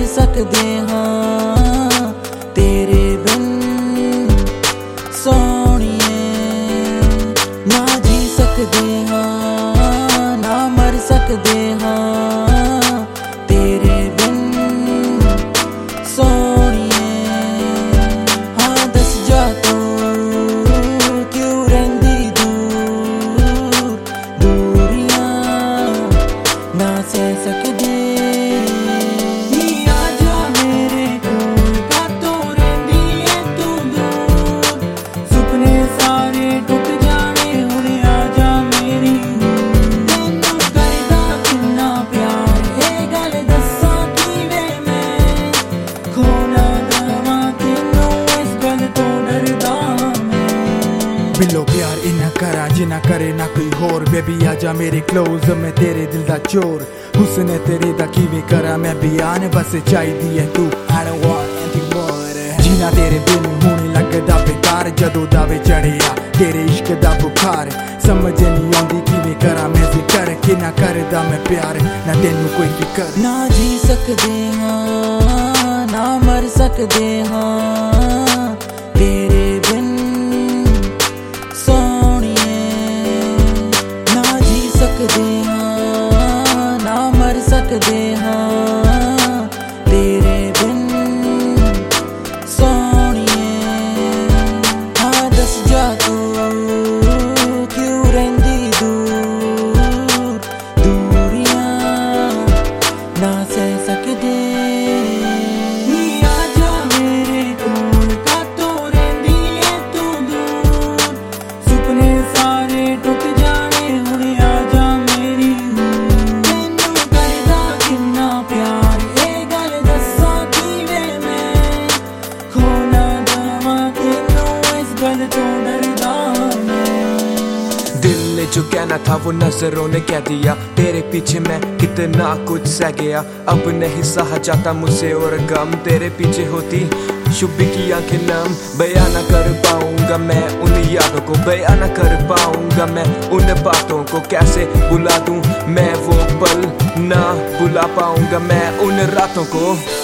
मर सकदे हां तेरे बिन सोहणिए, ना जी सकदे हां ना मर सकदे हां तेरे बिन सोहणिए। हाँ दस जा तू क्यों रहिंदी दूर, दूरियां ना सह सकदे। बिलो प्यार इन्ना करा जिन्ना करे ना कोई होर, बेबी आजा मेरे क्लोज मैं तेरे दिल दा चोर, हुस्न तेरे दा किवें करा मैं बयान, बस चाहिदी है तू I don't want anything more। जीना तेरे बिन हुण लगदा बेकार, जदों दावे चढ़िया तेरे इश्क दा बुखार, समझ नहीं आंदी किवें करा मैं जिक्र, किन्ना करदा मैं प्यार ना तेनू कोई फिकर। ना जी सकदे हां ना मर सकदे हां तेरे बिन सोहणिए, ना जी सकदे हां ना मर सकदे हां तेरे बिन सोहणिए। हाँ दस जा तू क्यों रहिंदी दूर, दूरियां ना सह सकदे। दिल ने जो कहना था वो नजरों ने कह दिया, तेरे पीछे मैं कितना कुछ सह गया, अब नहीं सहा जाता मुझसे और गम, तेरे पीछे होती शुभी की आंखें नम, बयां ना कर पाऊंगा मैं उन यादों को, बयां ना कर पाऊंगा मैं उन बातों को, कैसे बुला दूं मैं वो पल, ना बुला पाऊंगा मैं उन रातों को।